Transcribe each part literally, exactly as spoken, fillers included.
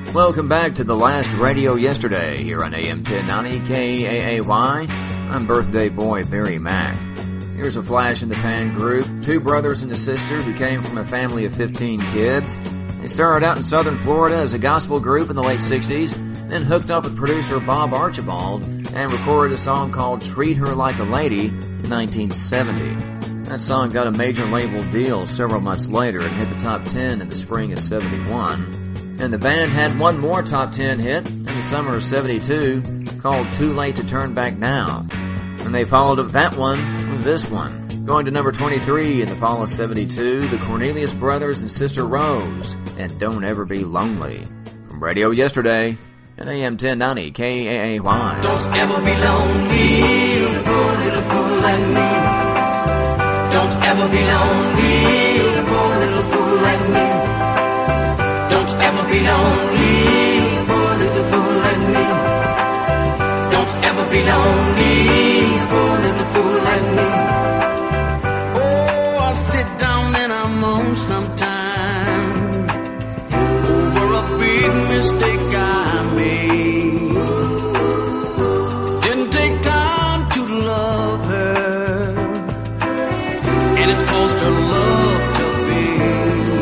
Welcome back to the last radio yesterday here on A M ten ninety K A A Y. I'm birthday boy Barry Mack. Here's a flash in the pan group. Two brothers and a sister who came from a family of fifteen kids. They started out in southern Florida as a gospel group in the late sixties, then hooked up with producer Bob Archibald and recorded a song called Treat Her Like a Lady in nineteen seventy. That song got a major label deal several months later and hit the top ten in the spring of seventy-one. And the band had one more top ten hit in the summer of seventy-two called Too Late to Turn Back Now. And they followed up that one with this one. Going to number twenty-three in the fall of seventy-two, the Cornelius Brothers and Sister Rose, and Don't Ever Be Lonely. From Radio Yesterday at A M ten ninety K A A Y. Don't ever be lonely, you poor little fool like me. Don't ever be lonely, you poor little fool like me. Don't ever be lonely, you poor little fool like me. Don't ever be lonely, you poor little fool like me. Oh, I sit down and I moan sometime over a big mistake I made. Didn't take time to love her, and it caused her love to fade.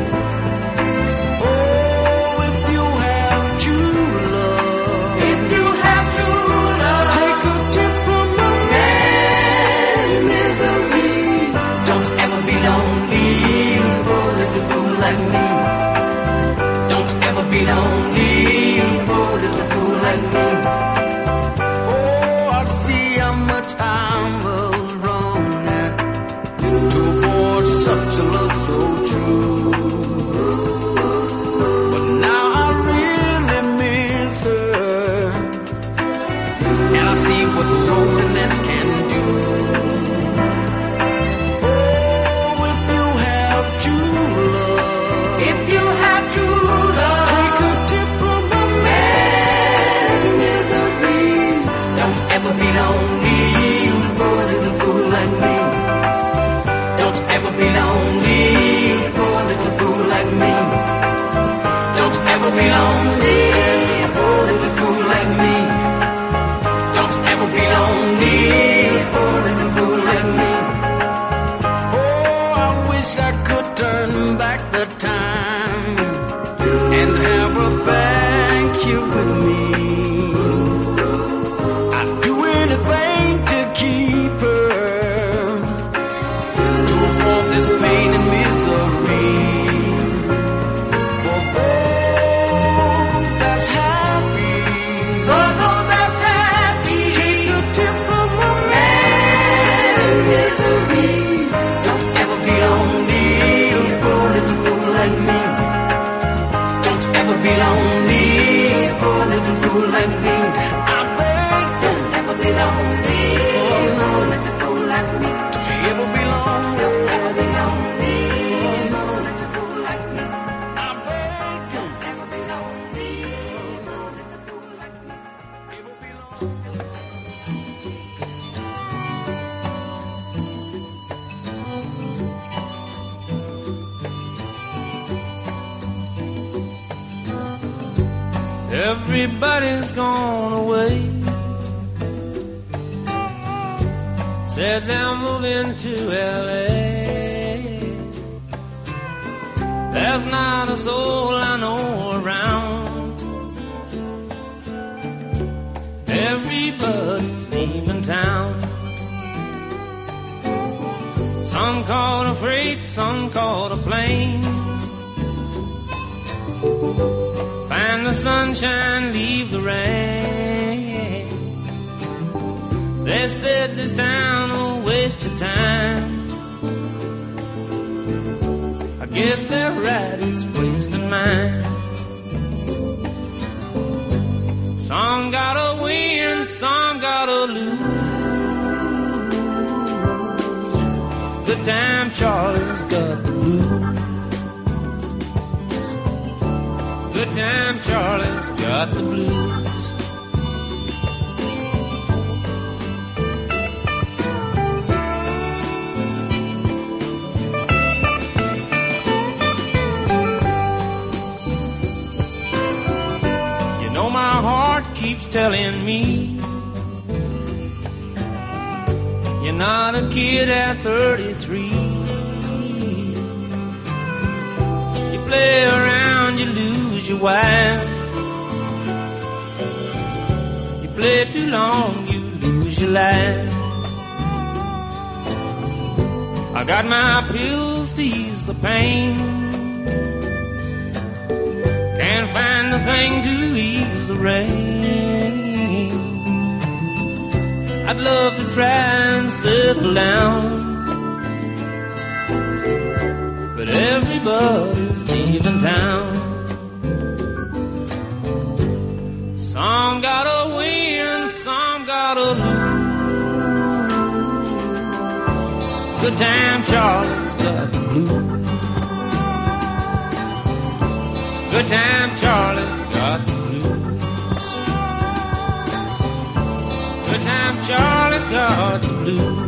Oh, if you have true love, if you have true love, take a tip from a man in misery. Don't ever be lonely, you poor little fool like me. Don't ever be lonely, you poor little fool like me. Oh, I see how much I was wrong at to afford such a love so true. But now I really miss her, and I see what loneliness can do. Oh, if you have true love, if you have true love, take a tip from a man in misery. Don't ever be lonely, you poor little fool like me. Don't ever be lonely, you poor little fool like me. Don't ever be lonely, you poor little fool like me. Don't ever be lonely, you poor little fool like me. Oh, I wish I could turn back the time and have her back here with me. I'd do anything to keep her, to avoid this pain and misery. For those that's happy, for those that's happy, take a tip from a man in misery. Don't ever be lonely, you poor little fool like me. Don't ever be lonely, you poor little fool like me. I beg, don't ever be lonely, you poor little fool like me. Don't you ever be lonely, don't ever be lonely, you poor little fool like me. I beg, don't ever be lonely, you poor little fool like me. Ever be lonely. Everybody's gone away. Said they're moving to L A. There's not a soul I know around. Everybody's leaving town. Some caught a freight, some caught a plane. Find the sunshine, leave the rain. They said this town a waste of time. I guess they're right, it's wasting mine. Some gotta win, some gotta lose. Good time Charlie's got the blues. Good time Charlie's got the blues. keeps telling me you're not a kid at thirty-three. You play around, you lose your wife. You play too long, you lose your life. I got my pills to ease the pain. Can't find a thing to ease the rain. I'd love to try and settle down, but everybody's leaving town. Some gotta win, some gotta lose. Good time Charlie's got the blues. Good time Charlie's got the blues. Good time Charlie's got the blues.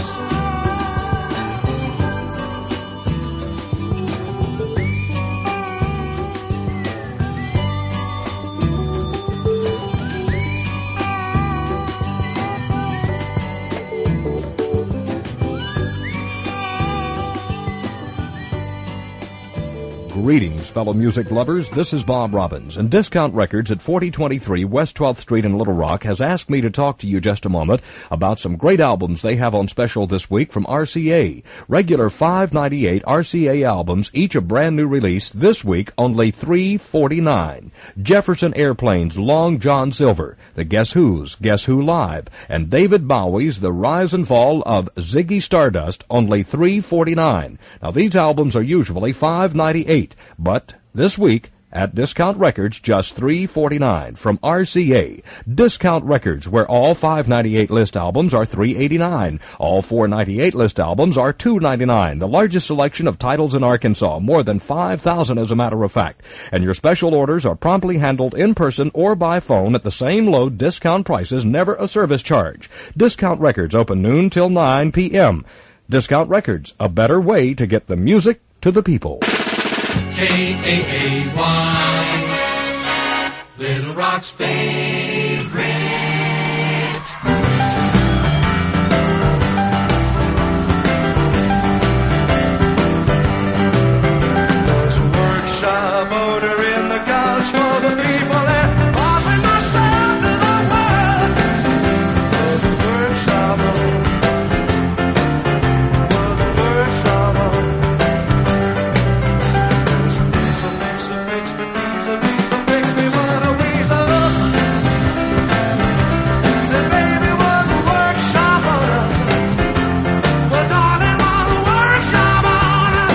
Greetings, fellow music lovers. This is Bob Robbins, and Discount Records at forty twenty-three West twelfth Street in Little Rock has asked me to talk to you just a moment about some great albums they have on special this week from R C A. Regular five ninety-eight R C A albums, each a brand new release. This week, only three forty-nine. Jefferson Airplane's Long John Silver, the Guess Who's Guess Who Live, and David Bowie's The Rise and Fall of Ziggy Stardust, only three forty-nine. Now, these albums are usually five ninety-eight. But this week, at Discount Records, just three forty-nine from R C A. Discount Records, where all five ninety-eight list albums are three eighty-nine. All four ninety-eight list albums are two ninety-nine. The largest selection of titles in Arkansas, more than five thousand as a matter of fact. And your special orders are promptly handled in person or by phone at the same low discount prices, never a service charge. Discount Records, open noon till nine p.m. Discount Records, a better way to get the music to the people. K A A Y, Little Rock's favorite. There's a workshop owner in the Gulch for the people there, offering myself to the world. There's a workshop owner, for the workshop owner. Makes me weasel, weasel, makes me wanna weasel. The baby was a workshop owner. The darling was a workshop owner.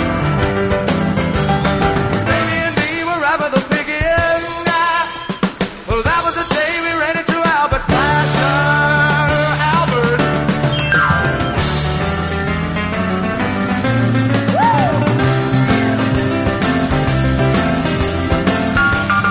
Baby and me were rapping the piggy and I. Well, that was the day we ran into Albert Flasher, Albert. Woo!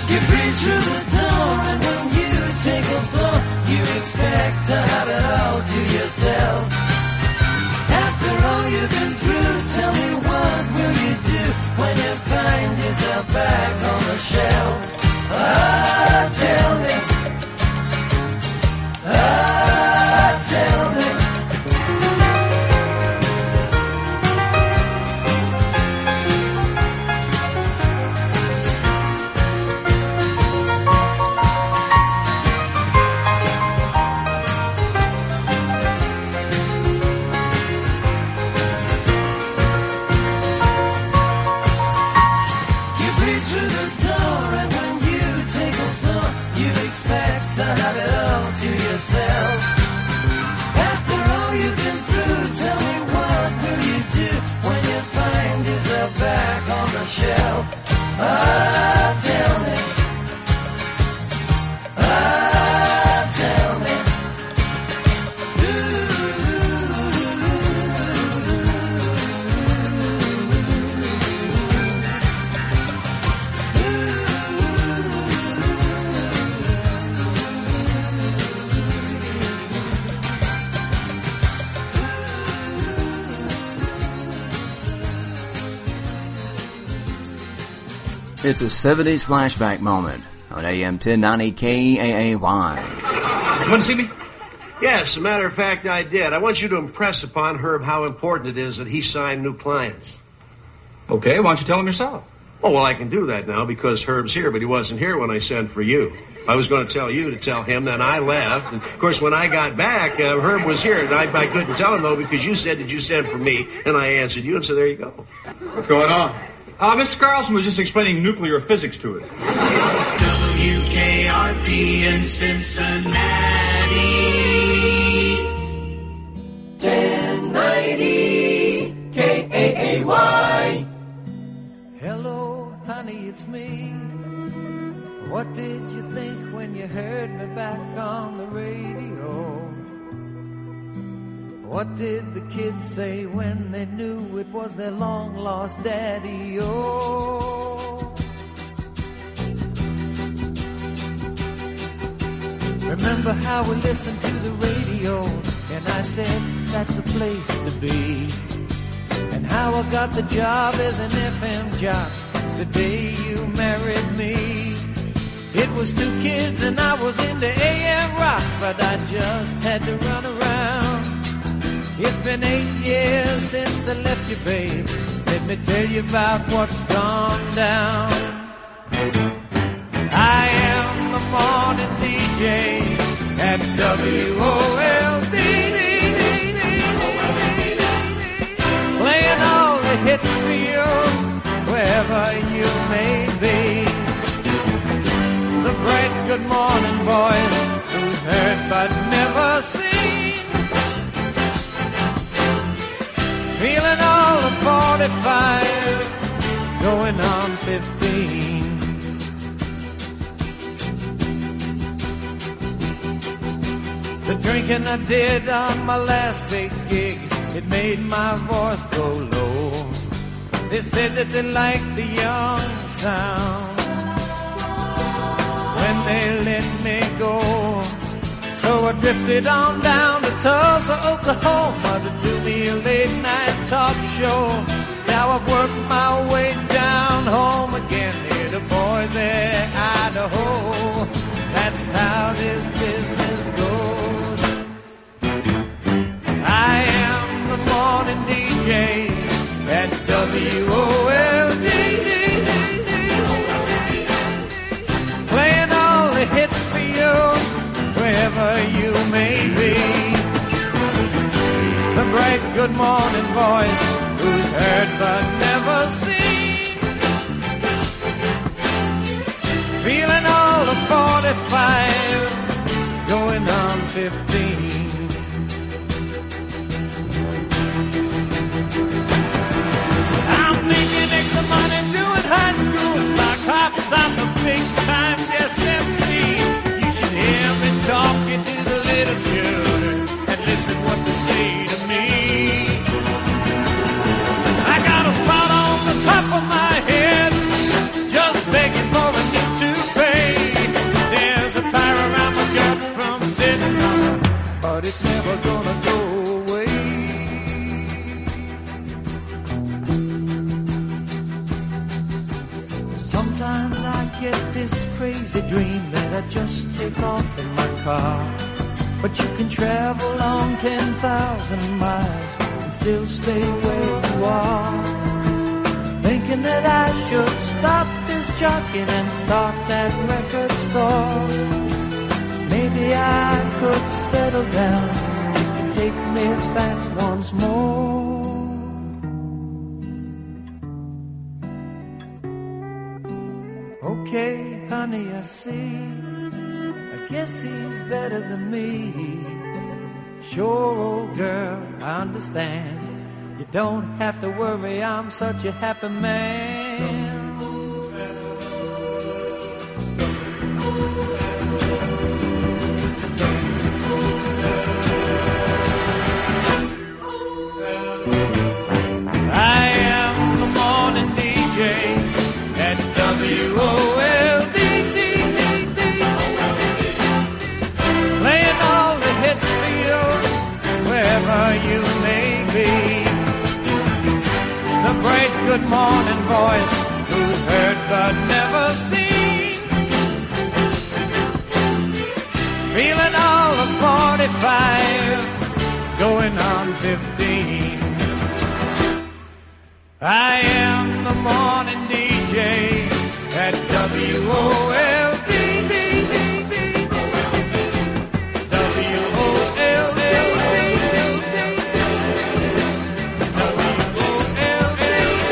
You breathe through the door, and when you take a floor, you expect to have it all to yourself. After all you've been through, tell me what will you do when you find yourself back on the shelf? Ah, tell me. Ah, tell me. It's a seventies flashback moment on A M ten ninety K A A Y. You want to see me? Yes, as a matter of fact, I did. I want you to impress upon Herb how important it is that he sign new clients. Okay, why don't you tell him yourself? Oh, well, I can do that now because Herb's here, but he wasn't here when I sent for you. I was going to tell you to tell him, then I left. And, of course, when I got back, uh, Herb was here. And I, I couldn't tell him, though, because you said that you sent for me, and I answered you, and so there you go. What's going on? Uh, Mister Carlson was just explaining nuclear physics to us. W K R P in Cincinnati. ten ninety K A A Y. Hello, honey, it's me. What did you think when you heard me back on the radio? What did the kids say when they knew it was their long-lost daddy? Oh, remember how we listened to the radio, and I said that's the place to be, and how I got the job as an F M jock the day you married me. It was two kids and I was into A M rock, but I just had to run around. It's been eight years since I left you, babe. Let me tell you about what's gone down. I am the morning D J at W O L D, playing all the hits for you, wherever you may be. The bright good morning voice who's heard but never seen. Feeling all of forty-five, going on fifteen. The drinking I did on my last big gig, it made my voice go low. They said that they liked the young sound when they let me go. So I drifted on down to Tulsa, Oklahoma to do me a late night talk show. Now I've worked my way down home again near to Boise, Idaho. That's how this business goes. I am the morning D J at W O L D, playing all the hits for you, wherever you may be. The bright good morning voice who's heard but never seen. Feeling all of forty-five, going on fifteen. I'm making extra money doing high school sock hops. I'm the big time guest M C. You should hear me talking to the little children and listen what they say to me. I got a spot on the Sometimes I get this crazy dream that I just take off in my car. But you can travel long ten thousand miles and still stay where you are. Thinking that I should stop this jockeying and start that record store. Maybe I could settle down if you take me back once more. Okay, honey, I see. I guess he's better than me. Sure, old girl, I understand. You don't have to worry, I'm such a happy man. I am the morning D J at W O L D D, playing all the hits for you, wherever you may be. The bright good morning voice, who's heard but never seen. Feeling all of forty-five, going on fifteen. I am the morning D J at W O L D D, W O L L D, W O L L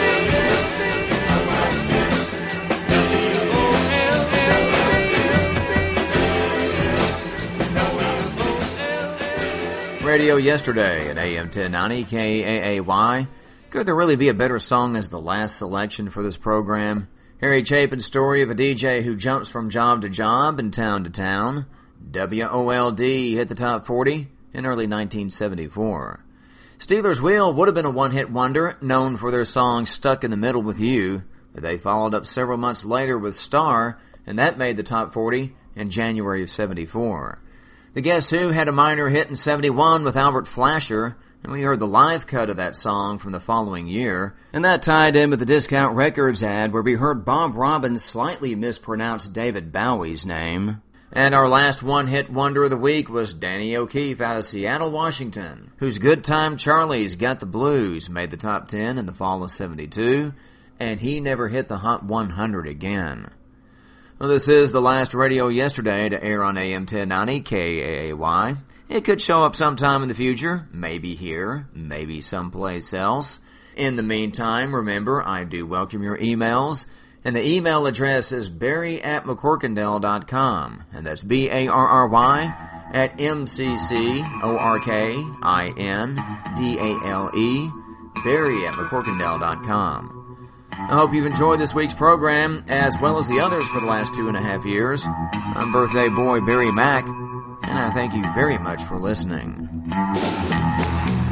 D, Radio Yesterday at A M ten ninety K A A Y. Could there really be a better song as the last selection for this program? Harry Chapin's story of a D J who jumps from job to job and town to town. W O L D hit the top forty in early nineteen seventy-four. Stealers Wheel would have been a one-hit wonder, known for their song Stuck in the Middle with You, but they followed up several months later with Star, and that made the top forty in January of seventy-four. The Guess Who had a minor hit in seventy-one with Albert Flasher, and we heard the live cut of that song from the following year, and that tied in with the Discount Records ad where we heard Bob Robbins slightly mispronounce David Bowie's name. And our last one-hit wonder of the week was Danny O'Keefe out of Seattle, Washington, whose Good Time Charlie's Got the Blues made the top ten in the fall of seventy-two, and he never hit the Hot one hundred again. Well, this is the last Radio Yesterday to air on A M ten ninety K A A Y. It could show up sometime in the future, maybe here, maybe someplace else. In the meantime, remember, I do welcome your emails, and the email address is barry at mccorkindale dot com, and that's B A R R Y at M C C O R K I N D A L E, barry at mccorkindale dot com. I hope you've enjoyed this week's program, as well as the others for the last two and a half years. I'm birthday boy Barry Mack, and I thank you very much for listening.